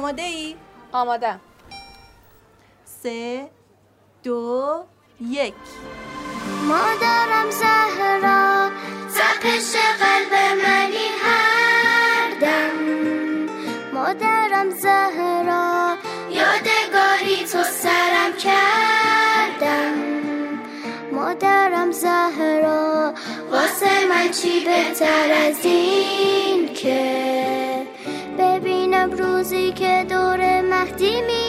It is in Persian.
آماده ای؟ آمادم. 3 2 1. مادرم زهرا تپش قلب منی هر دم، مادرم زهرا یادگاری تو سرم کردم، مادرم زهرا واسه من چی بهتر از این که ببینم روزی که دور مهدی می